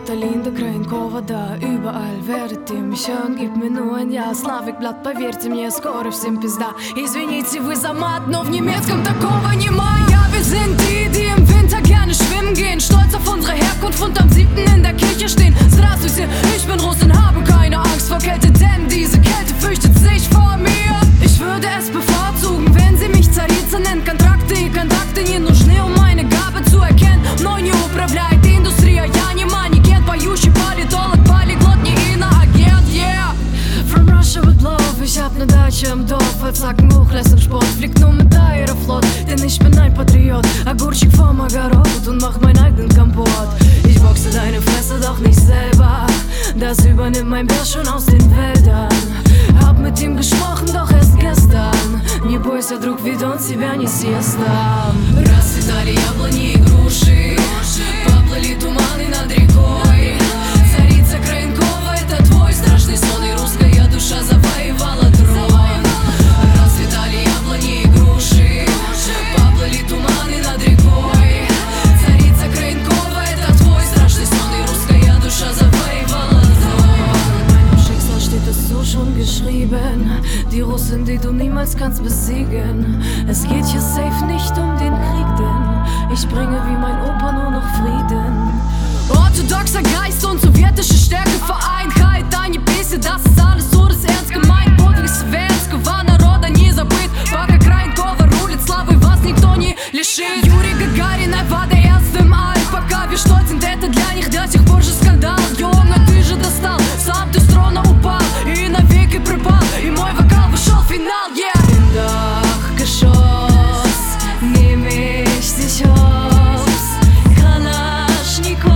Linda Krajenkova, да, überall werdet ihr mich hören. Gib mir nur ein Ja, Slavikblatt, поверьте мне, скоро всем пизда. Извините, вы за мат, но в немецком такого нема. Ja, wir sind die im Winter gerne schwimmen gehen, stolz auf unsere Herkunft und am 7. in der Kirche stehen. Здравствуйте, ich bin Russin, habe keine Angst vor Kälte, denn diese Kälte fürchtet sich vor mir. Ich würde es bevorzugen, wenn sie mich царица nennt. Контракты и контакты не нужны, um meine Gabe zu erkennen. Мной не управляет индустрия, я не манекен, поющий политолог, полиглот, не иноагент, yeah. From Russia with love, ich hab ne Datsche im Dorf, als Sackenbuch, Sport, fliegt nur mit Aeroflot, denn ich bin ein Patriot, Огурчик vom Огород und mach meinen eigenen Kompott. Ich boxe deine Fresse, doch nicht selber, das übernimmt mein Bär schon aus den Wäldern. Hab mit ihm gesprochen, doch erst gestern. Не бойся, друг, ведь он тебя не съест. Расцветали яблони и груши, поплыли туманы над рекой. Царица Краенкова, это твой страшный сон, и русская душа завоевала трон. Расцветали яблони и груши, поплыли туманы над рекой. Царица Краенкова, это твой страшный сон, и русская душа завоевала трон. In meinem Schicksal steht es so schon geschrieben, die Russin, die du niemals kannst besiegen. Es geht hier safe nicht um den Krieg, denn ich bringe wie mein Opa nur noch Frieden. Orthodoxer Geist und sowjetische Stärke vereint. Хаята не пейся, das ist alles so das ernst gemeint. Подвиг советского народа не забыт, пока Краенкова рулит славой, вас никто не лишит. Юрий Гагарин, АВДС im All, пока wir stolz sind, это для них до сих пор же скандал. Ёна, ты же достал, сам ты с трона упал и навеки пропал, и мой вокал вышел в финал, yeah. Doch Geschoss nehm ich dich aufs Kalaschnikow,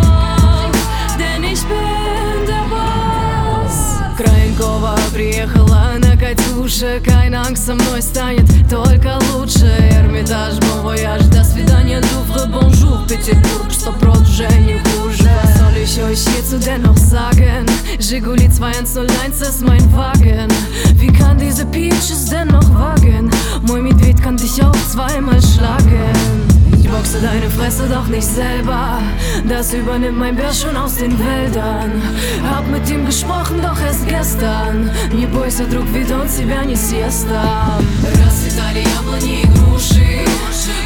denn ich bin der Boss. Краенкова приехала на Катюше, keine Angst, со мной станет только лучше. Эрмитаж, bon voyage, до свидания, Louvre, bonjour, Петербург, 100% уже не хуже. Was soll ich euch hierzu denn noch sagen? Žiguli 2101 ist mein Wagen. Wie kann diese Peaches denn noch wagen? Мой медведь kann dich auch zweimal schlagen. Ich boxe deine Fresse doch nicht selber, das übernimmt mein Bär schon aus den Wäldern. Hab mit ihm gesprochen, doch erst gestern. Не бойся, друг, ведь он тебя не съест. Расцветали яблони и груши,